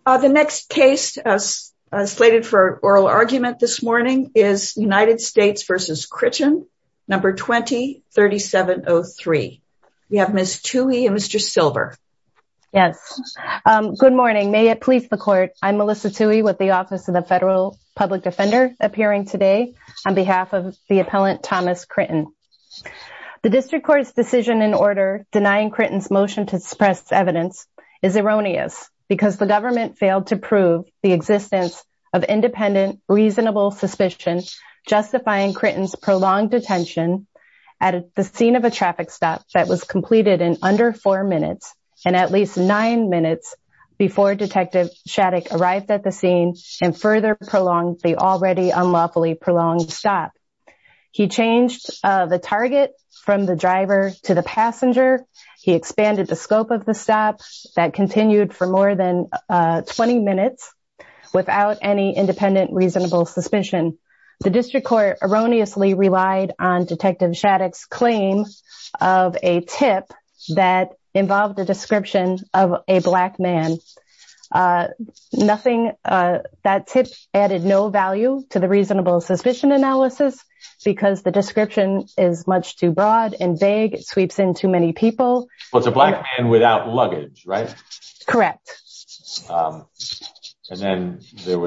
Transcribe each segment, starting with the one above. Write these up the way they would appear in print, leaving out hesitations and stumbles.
The next case slated for oral argument this morning is United States v. Critton, number 20-3703. We have Ms. Tuohy and Mr. Silver. Yes. Good morning. May it please the court. I'm Melissa Tuohy with the Office of the Federal Public Defender, appearing today on behalf of the appellant Thomas Critton. The district court's decision in order denying Critton's motion to suppress evidence is erroneous because the government failed to prove the existence of independent, reasonable suspicion justifying Critton's prolonged detention at the scene of a traffic stop that was completed in under 4 minutes and at least 9 minutes before Detective Shattuck arrived at the scene and further prolonged the already unlawfully prolonged stop. He changed the target from the driver to the passenger. He expanded the scope of the stop that continued for more than 20 minutes without any independent, reasonable suspicion. The district court erroneously relied on Detective Shattuck's claim of a tip that involved a description of a black man. That tip added no value to the reasonable suspicion analysis because the description is much too broad and vague. It sweeps in too many people. Well, it's a black man without luggage, right? Correct. And then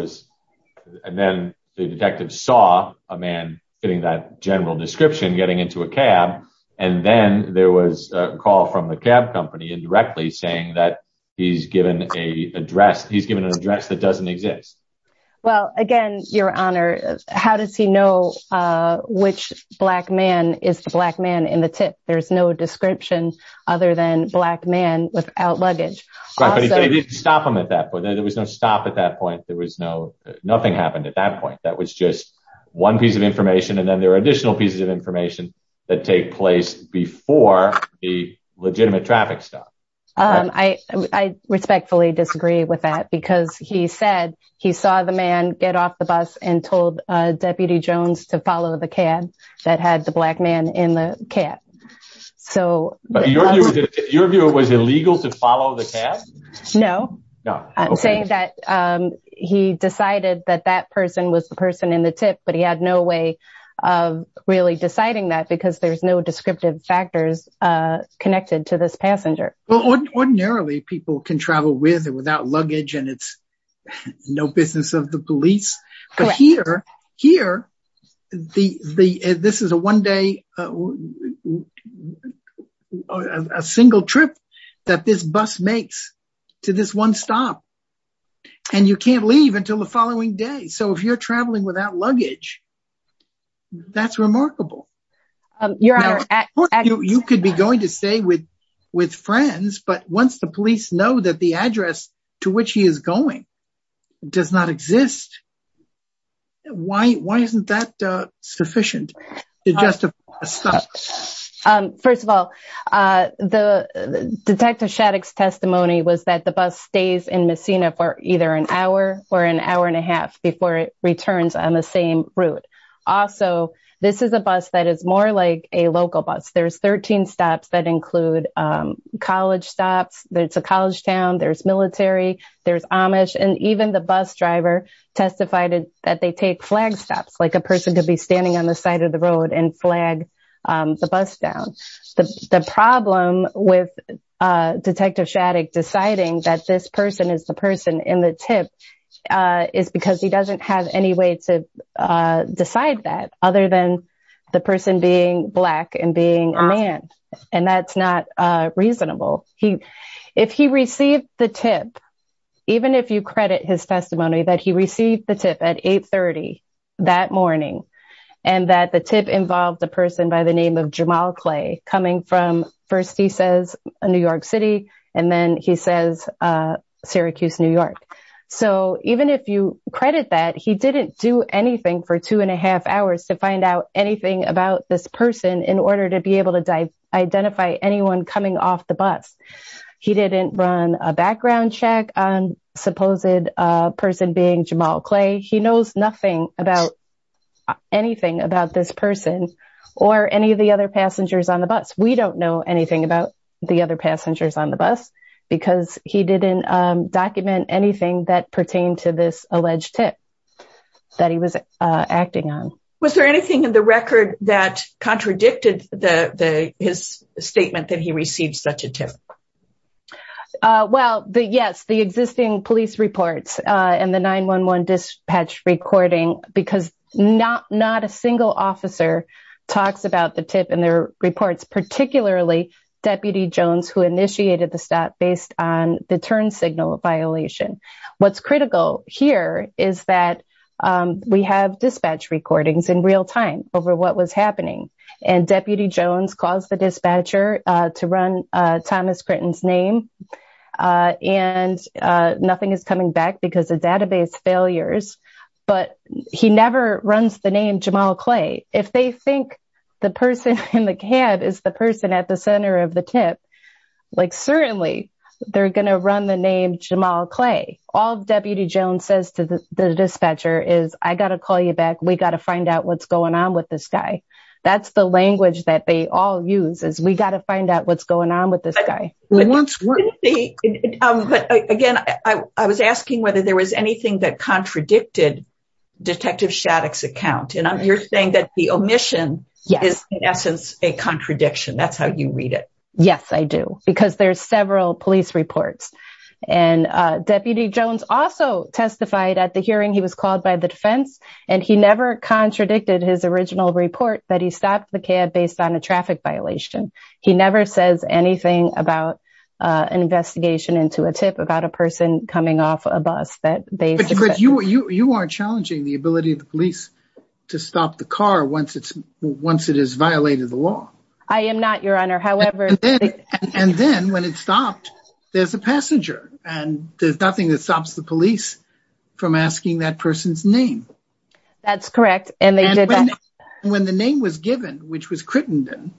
the detective saw a man fitting that general description getting into a cab. And then there was a call from the cab company indirectly saying that he's given an address that doesn't exist. Well, again, Your Honor, how does he know which black man is the black man in the tip? There's no description other than black man without luggage. Right, also, but he didn't stop him at that point. There was no stop at that point. There was nothing happened at that point. That was just one piece of information, and then there are additional pieces of information that take place before the legitimate traffic stop. I respectfully disagree with that because he said he saw the man get off the bus and told Deputy Jones to follow the cab that had the black man in the cab. So, but your view, it was illegal to follow the cab? No. I'm saying that he decided that person was the person in the tip, but he had no way of really deciding that because there's no descriptive factors connected to this passenger. Well, ordinarily people can travel with or without luggage, and it's no business of the police. But Correct. here, this is a one-day, a single trip that this bus makes to this one stop, and you can't leave until the following day. So if you're traveling without luggage, that's remarkable. Your Honor, you could be going to stay with friends, but once the police know that the address to which he is going does not exist, why isn't that sufficient to justify a stop? First of all, the Detective Shattuck's testimony was that the bus stays in Messina for either an hour or an hour and a half before it returns on the same route. Also, this is a bus that is more like a local bus. There's 13 stops that include college stops. There's a college town. There's military. There's Amish. And even the bus driver testified that they take flag stops, like a person could be standing on the side of the road and flag the bus down. The problem with Detective Shattuck deciding that this person is the person in the tip is because he doesn't have any way to decide that other than the person being black and being a man. And that's not reasonable. If he received the tip, even if you credit his testimony that he received the tip at 8:30 that morning, and that the tip involved a person by the name of Jamal Clay coming from, first he says New York City, and then he says Syracuse, New York. So even if you credit that, he didn't do anything for 2.5 hours to find out anything about this person in order to be able to identify anyone coming off the bus. He didn't run a background check on supposed person being Jamal Clay. He knows nothing about anything about this person or any of the other passengers on the bus. We don't know anything about the other passengers on the bus because he didn't document anything that pertained to this alleged tip that he was acting on. Was there anything in the record that contradicted his statement that he received such a tip? The existing police reports and the 911 dispatch recording, because not a single officer talks about the tip in their reports, particularly Deputy Jones, who initiated the stop based on the turn signal violation. What's critical here is that we have dispatch recordings in real time over what was happening. And Deputy Jones calls the dispatcher to run Thomas Critten's name. And nothing is coming back because of database failures. But he never runs the name Jamal Clay. If they think the person in the cab is the person at the center of the tip, like certainly they're going to run the name Jamal Clay. All Deputy Jones says to the dispatcher is, I got to call you back. We got to find out what's going on with this guy. That's the language that they all use, is we got to find out what's going on with this guy. But again, I was asking whether there was anything that contradicted Detective Shattuck's account. And you're saying that the omission is in essence a contradiction. That's how you read it. Yes, I do, because there's several police reports. And Deputy Jones also testified at the hearing. He was called by the defense, and he never contradicted his original report that he stopped the cab based on a traffic violation. He never says anything about an investigation into a tip about a person coming off a bus that they. But you are challenging the ability of the police to stop the car once it has violated the law. I am not, Your Honor. However, and then when it's stopped, there's a passenger, and there's nothing that stops the police from asking that person's name. That's correct. And they did that. When the name was given, which was Critten,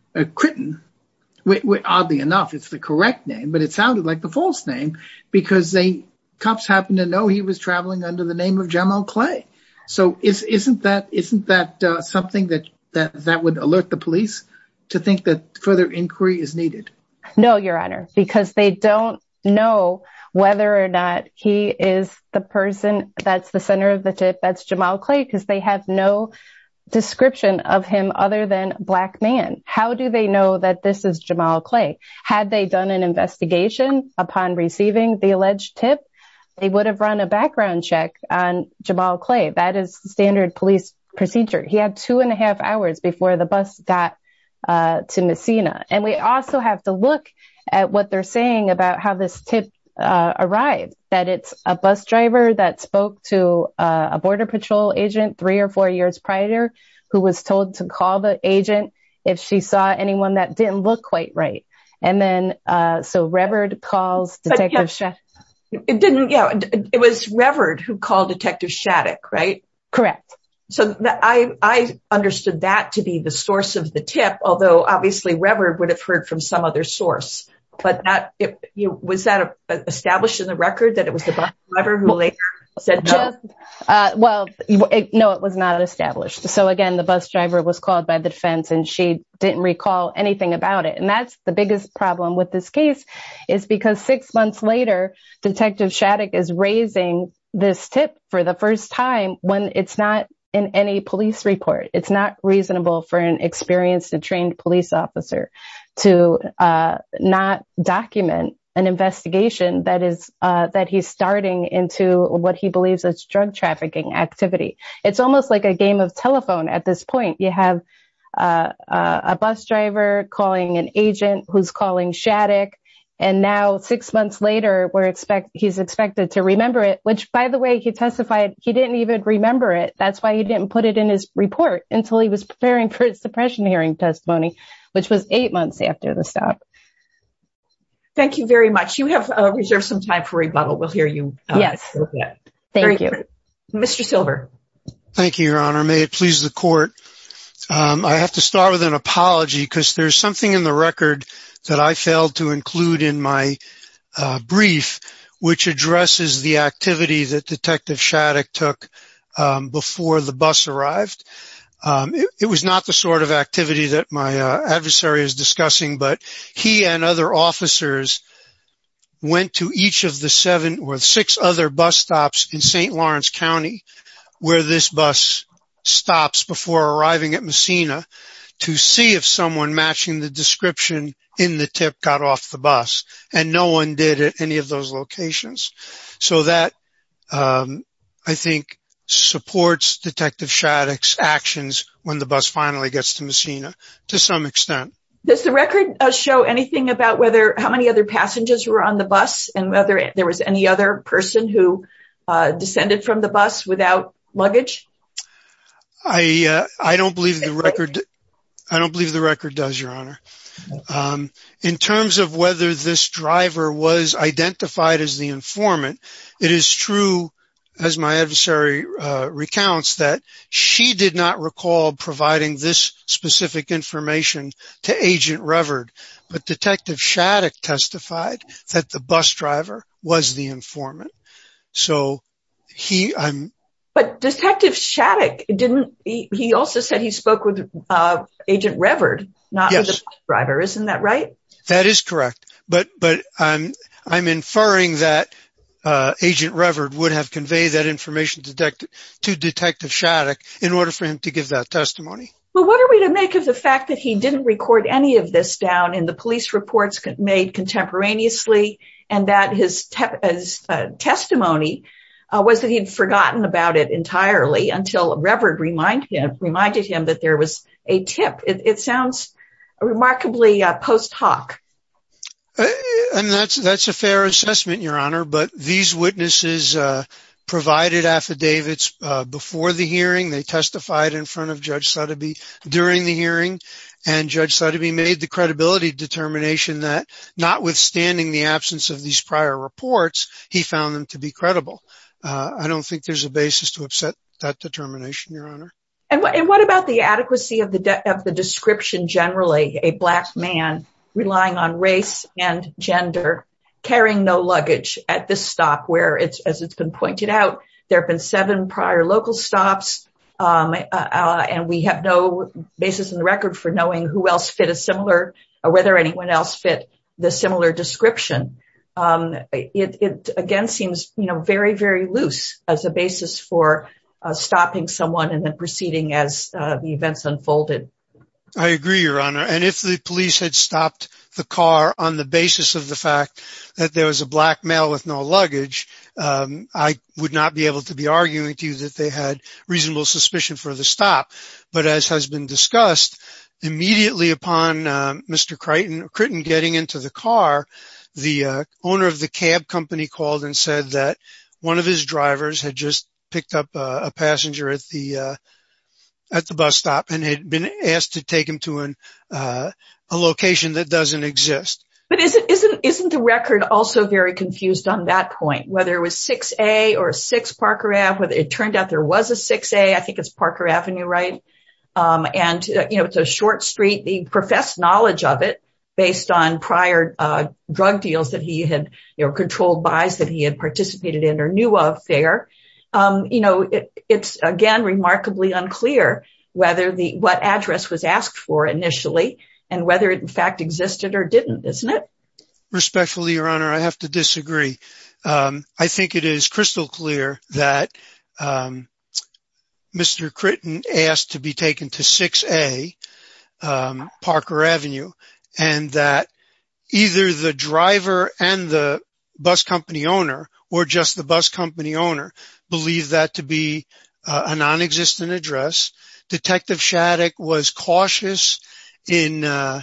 oddly enough, it's the correct name, but it sounded like the false name because cops happened to know he was traveling under the name of Jamal Clay. So isn't that something that would alert the police to think that further inquiry is needed? No, Your Honor, because they don't know whether or not he is the person that's the center of the tip, that's Jamal Clay, because they have no description of him other than black man. How do they know that this is Jamal Clay? Had they done an investigation upon receiving the alleged tip, they would have run a background check on Jamal Clay. That is standard police procedure. He had 2.5 hours before the bus got to Messina. And we also have to look at what they're saying about how this tip arrived, that it's a bus driver that spoke to a Border Patrol agent 3 or 4 years prior, who was told to call the agent if she saw anyone that didn't look quite right. And then, so Reverd calls Detective Shattuck. It was Reverd who called Detective Shattuck, right? Correct. So I understood that to be the source of the tip, although obviously Reverd would have heard from some other source. But was that established in the record that it was the bus driver who later said no? No, it was not established. So again, the bus driver was called by the defense and she didn't recall anything about it. And that's the biggest problem with this case, is because 6 months later, Detective Shattuck is raising this tip for the first time when it's not in any police report. It's not reasonable for an experienced and trained police officer to not document an investigation that he's starting into what he believes is drug trafficking activity. It's almost like a game of telephone at this point. You have a bus driver calling an agent who's calling Shattuck. And now 6 months later, he's expected to remember it, which, by the way, he testified he didn't even remember it. That's why he didn't put it in his report until he was preparing for his suppression hearing testimony, which was 8 months after the stop. Thank you very much. You have reserved some time for rebuttal. We'll hear you. Yes. Thank you. Mr. Silver. Thank you, Your Honor. May it please the court. I have to start with an apology because there's something in the record that I failed to include in my brief, which addresses the activity that Detective Shattuck took before the bus arrived. It was not the sort of activity that my adversary is discussing, but he and other officers went to each of the 7 or 6 other bus stops in St. Lawrence County where this bus stops before arriving at Messina to see if someone matching the description in the tip got off the bus, and no one did at any of those locations. So that, I think, supports Detective Shattuck's actions when the bus finally gets to Messina to some extent. Does the record show anything about how many other passengers were on the bus and whether there was any other person who descended from the bus without luggage? I don't believe the record. I don't believe the record does, Your Honor. In terms of whether this driver was identified as the informant, it is true, as my adversary recounts, that she did not recall providing this specific information to Agent Reverd, but Detective Shattuck testified that the bus driver was the informant. So But Detective Shattuck he also said he spoke with Agent Reverd, not with the bus driver. Isn't that right? That is correct. But I'm inferring that Agent Reverd would have conveyed that information to Detective Shattuck in order for him to give that testimony. Well, what are we to make of the fact that he didn't record any of this down in the police reports made contemporaneously, and that his testimony was that he'd forgotten about it entirely until Reverd reminded him that there was a tip? It sounds remarkably post hoc. And that's a fair assessment, Your Honor, but these witnesses provided affidavits before the hearing. They testified in front of Judge Sotheby during the hearing, and Judge Sotheby made the credibility determination that, notwithstanding the absence of these prior reports, he found them to be credible. I don't think there's a basis to upset that determination, Your Honor. And what about the adequacy of the description generally? A black man relying on race and gender, carrying no luggage at this stop where, as it's been pointed out, there have been 7 prior local stops, and we have no basis in the record for knowing who else fit a similar, or whether anyone else fit the similar description. It again seems, very, very loose as a basis for stopping someone and then proceeding as the events unfolded. I agree, Your Honor. And if the police had stopped the car on the basis of the fact that there was a black male with no luggage, I would not be able to be arguing to you that they had reasonable suspicion for the stop. But as has been discussed, immediately upon Mr. Critton getting into the car, the owner of the cab company called and said that one of his drivers had just picked up a passenger at the bus stop and had been asked to take him to a location that doesn't exist. But isn't the record also very confused on that point, whether it was 6A or 6 Parker Ave, whether it turned out there was a 6A, I think it's Parker Avenue, right? It's a short street. He professed knowledge of it based on prior drug deals that he had, controlled buys that he had participated in or knew of there. It's again remarkably unclear whether what address was asked for initially and whether it in fact existed or didn't, isn't it? Respectfully, Your Honor, I have to disagree. I think it is crystal clear that Mr. Critton asked to be taken to 6A Parker Avenue, and that either the driver and the bus company owner or just the bus company owner believed that to be a non-existent address. Detective Shattuck was cautious in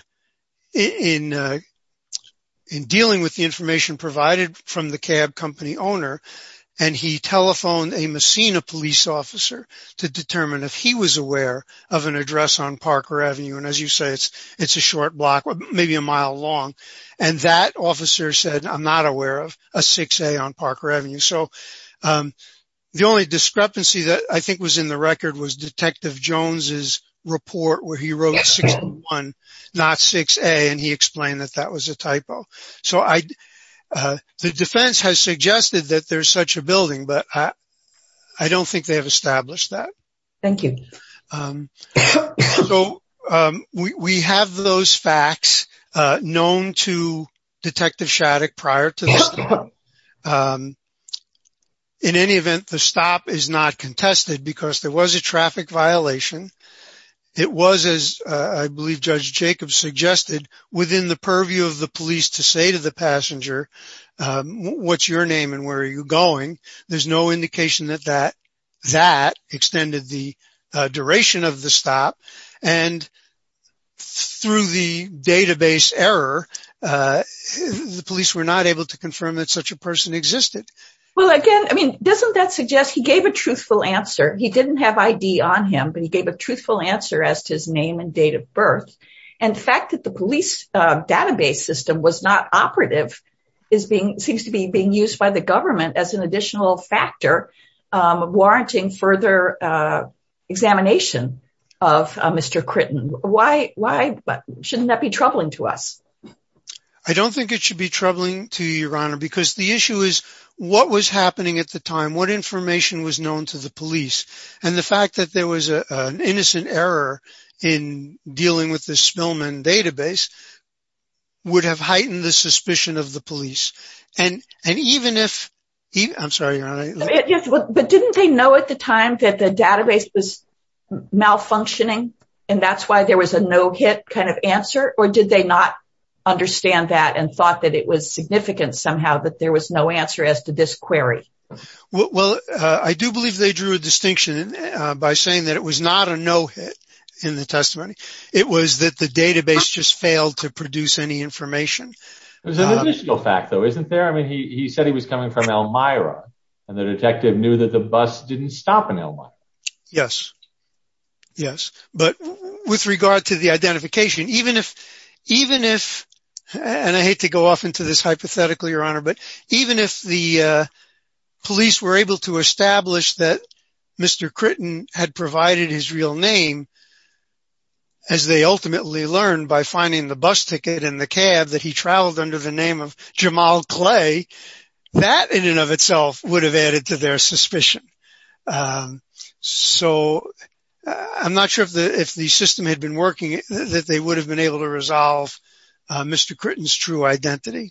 dealing with the information provided from the cab company owner, and he telephoned a Messina police officer to determine if he was aware of an address on Parker Avenue. And as you say, it's a short block, maybe a mile long. And that officer said, I'm not aware of a 6A on Parker Avenue. So the only discrepancy that I think was in the record was Detective Jones's report where he wrote 61, not 6A, and he explained that was a typo. So the defense has suggested that there's such a building, but I don't think they have established that. Thank you. So we have those facts known to Detective Shattuck prior to the stop. In any event, the stop is not contested because there was a traffic violation. It was, as I believe Judge Jacobs suggested, within the purview of the police to say to the passenger, what's your name and where are you going? There's no indication that extended the duration of the stop. And through the database error, the police were not able to confirm that such a person existed. Well, again, I mean, doesn't that suggest he gave a truthful answer? He didn't have ID on him, but he gave a truthful answer as to his name and date of birth. And the fact that the police database system was not operative seems to be being used by the government as an additional factor warranting further examination of Mr. Critton. Why shouldn't that be troubling to us? I don't think it should be troubling to you, Your Honor, because the issue is what was happening at the time, what information was known to the police, and the fact that there was an innocent error in dealing with the Spillman database would have heightened the suspicion of the police. And even if, I'm sorry, Your Honor. Yes, but didn't they know at the time that the database was malfunctioning and that's why there was a no-hit kind of answer, or did they not understand that and thought that it was significant somehow that there was no answer as to this query? Well, I do believe they drew a distinction by saying that it was not a no-hit in the testimony. It was that the database just failed to produce any information. There's an additional fact, though, isn't there? I mean, he said he was coming from Elmira, and the detective knew that the bus didn't stop in Elmira. Yes. But with regard to the identification, even if, and I hate to go off into this hypothetically, Your Honor, but even if the police were able to establish that Mr. Critton had provided his real name, as they ultimately learned by finding the bus ticket in the cab that he traveled under the name of Jamal Clay, that in and of itself would have added to their suspicion. So I'm not sure if the system had been working, that they would have been able to resolve Mr. Critton's true identity.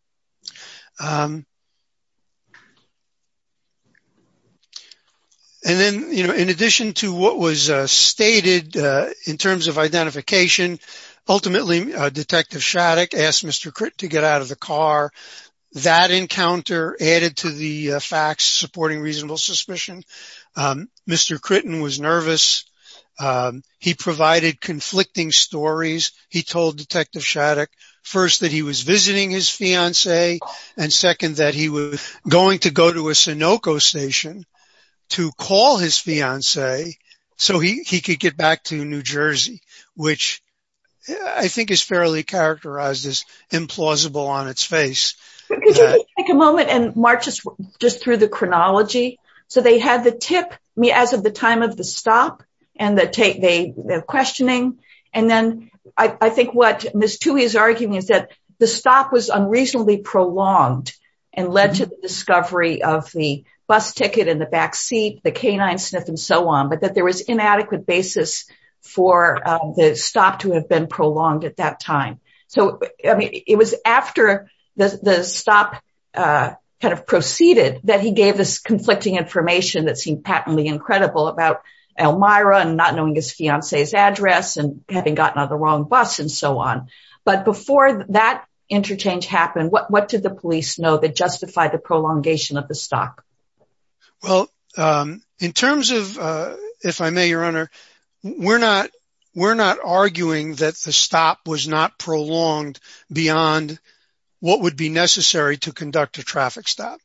And then, in addition to what was stated in terms of identification, ultimately Detective Shattuck asked Mr. Critton to get out of the car. That encounter added to the facts supporting reasonable suspicion. Mr. Critton was nervous. He provided conflicting stories. He told Detective Shattuck, first, that he was visiting his fiancée, and second, that he was going to go to a Sunoco station to call his fiancée so he could get back to New Jersey, which I think is fairly characterized as implausible on its face. Could you just take a moment and march us just through the chronology? So they had the tip as of the time of the stop and the questioning. And then I think what Ms. Toohey is arguing is that the stop was unreasonably prolonged and led to the discovery of the bus ticket in the back seat, the canine sniff, and so on, but that there was inadequate basis for the stop to have been prolonged at that time. So, I mean, it was after the stop kind of proceeded that he gave this conflicting information that seemed patently incredible about Elmira and not knowing his fiance's address and having gotten on the wrong bus and so on. But before that interchange happened, what did the police know that justified the prolongation of the stop? Well, in terms of, if I may, Your Honor, we're not arguing that the stop was not prolonged beyond what would be necessary to conduct a traffic stop.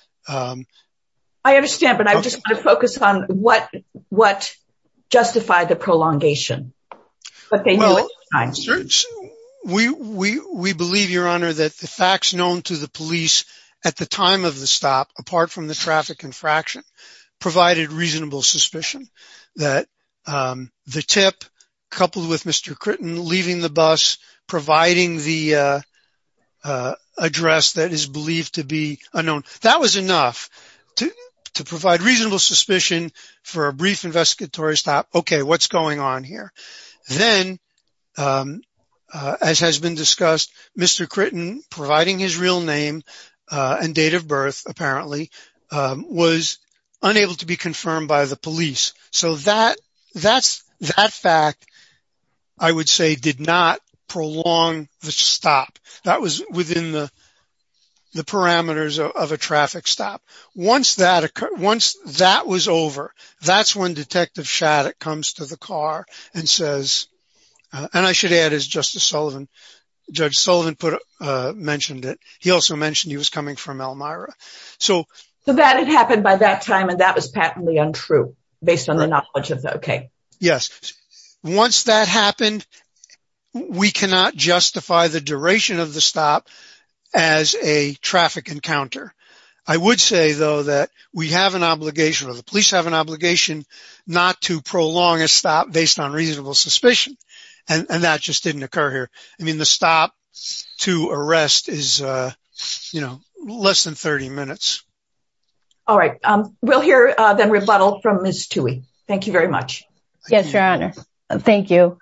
I understand, but I just want to focus on what justified the prolongation. What they knew at the time. We believe, Your Honor, that the facts known to the police at the time of the stop, apart from the traffic infraction, provided reasonable suspicion that the tip, coupled with Mr. Critton leaving the bus, providing the address that is believed to be unknown, that was enough to provide reasonable suspicion for a brief investigatory stop. Okay, what's going on here? Then as has been discussed, Mr. Critton providing his real name and date of birth, apparently, was unable to be confirmed by the police. So that fact, I would say, did not prolong the stop. That was within the parameters of a traffic stop. Once that was over, that's when Detective Shattuck comes to the car and says, and I should add, as Judge Sullivan mentioned it, he also mentioned he was coming from Elmira. So that had happened by that time, and that was patently untrue based on the knowledge of Yes. Once that happened, we cannot justify the duration of the stop as a traffic encounter. I would say, though, that we have an obligation, or the police have an obligation, not to prolong a stop based on reasonable suspicion. And that just didn't occur here. I mean, the stop to arrest is, less than 30 minutes. All right. We'll hear then rebuttal from Ms. Tuohy. Thank you very much. Yes, Your Honor. Thank you.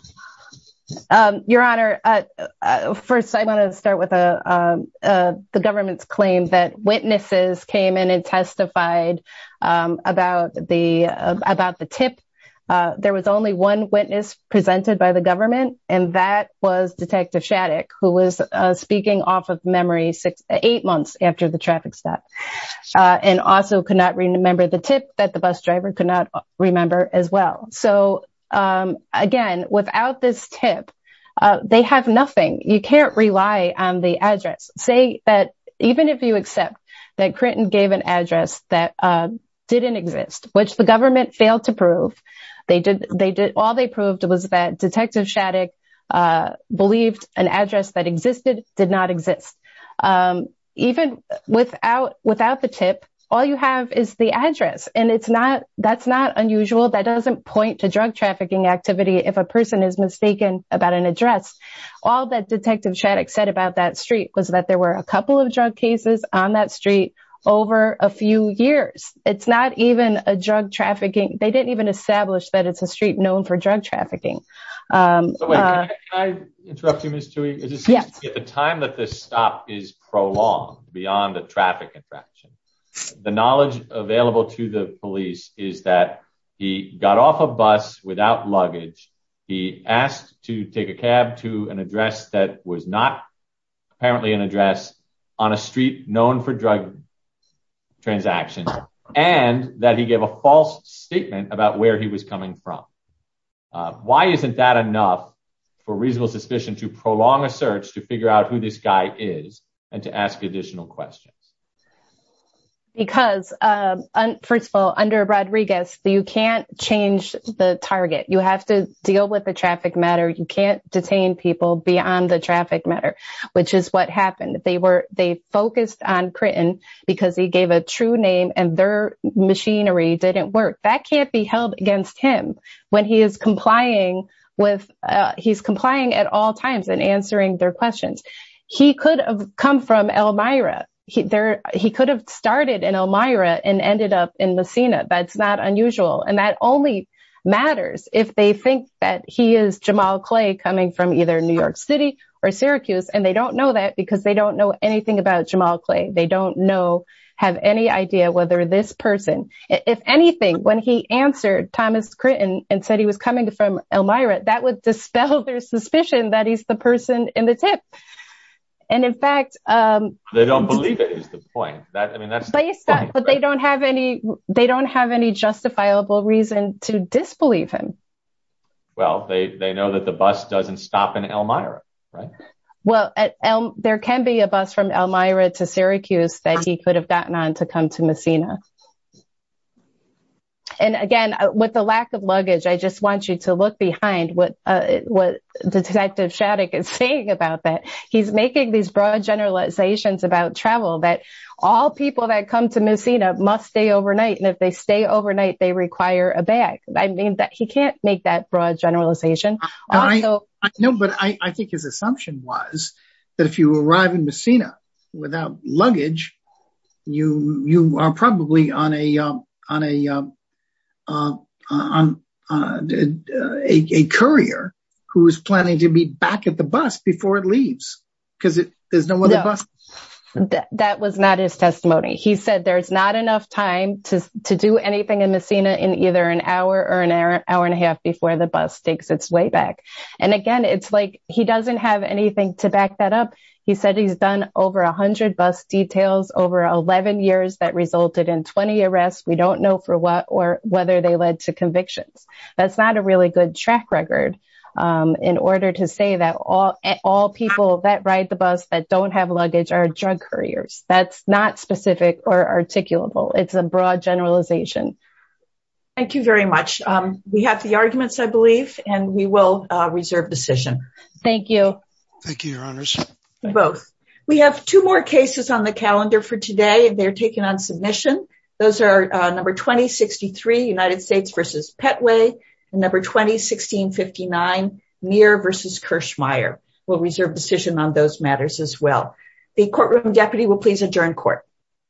Your Honor, first I want to start with the government's claim that witnesses came in and testified about the tip. There was only one witness presented by the government, and that was Detective Shattuck, who was speaking off of memory 8 months after the traffic stop, and also could not remember the tip that the bus driver could not remember as well. So again, without this tip, they have nothing. You can't rely on the address. Say that even if you accept that Critton gave an address that didn't exist, which the government failed to prove, all they proved was that Detective Shattuck believed an address that existed did not exist. Even without the tip, all you have is the address, and that's not unusual. That doesn't point to drug trafficking activity if a person is mistaken about an address. All that Detective Shattuck said about that street was that there were a couple of drug cases on that street over a few years. It's not even a drug trafficking. They didn't even establish that it's a street known for drug trafficking. Can I interrupt you, Ms. Tuohy? Yes. At the time that this stop is prolonged beyond a traffic infraction, the knowledge available to the police is that he got off a bus without luggage. He asked to take a cab to an address that was not apparently an address on a street known for drug transactions, and that he gave a false statement about where he was coming from. Why isn't that enough for reasonable suspicion to prolong a search to figure out who this guy is and to ask additional questions? Because, first of all, under Rodriguez, you can't change the target. You have to deal with the traffic matter. You can't detain people beyond the traffic matter, which is what happened. They focused on Critton because he gave a true name and their machinery didn't work. That can't be held against him when he is complying at all times and answering their questions. He could have come from Elmira. He could have started in Elmira and ended up in Messina. That's not unusual. And that only matters if they think that he is Jamal Clay coming from either New York City or Syracuse. And they don't know that because they don't know anything about Jamal Clay. They don't have any idea whether this person, if anything, when he answered Thomas Critton and said he was coming from Elmira, that would dispel their suspicion that he's the person in the tip. And in fact, they don't believe it is the point. But they don't have any justifiable reason to disbelieve him. Well, they know that the bus doesn't stop in Elmira, right? Well, there can be a bus from Elmira to Syracuse that he could have gotten on to come to Messina. And again, with the lack of luggage, I just want you to look behind what Detective Shattuck is saying about that. He's making these broad generalizations about travel, that all people that come to Messina must stay overnight. And if they stay overnight, they require a bag. I mean, that he can't make that broad generalization. I think his assumption was that if you arrive in Messina without luggage, you are probably on a courier who is planning to be back at the bus before it leaves because there's no other bus. That was not his testimony. He said there's not enough time to do anything in Messina in either an hour or an hour and a half before the bus takes its way back. And again, it's like he doesn't have anything to back that up. He said he's done over 100 bus details over 11 years that resulted in 20 arrests. We don't know for what or whether they led to convictions. That's not a really good track record. In order to say that all people that ride the bus that don't have luggage are drug couriers. That's not specific or articulable. It's a broad generalization. Thank you very much. We have the arguments, I believe, and we will reserve decision. Thank you. Thank you, Your Honors. Both. We have two more cases on the calendar for today, and they're taken on submission. Those are number 2063, United States versus Petway, and number 201659, Meir versus Kirschmeyer. We'll reserve decision on those matters as well. The courtroom deputy will please adjourn court.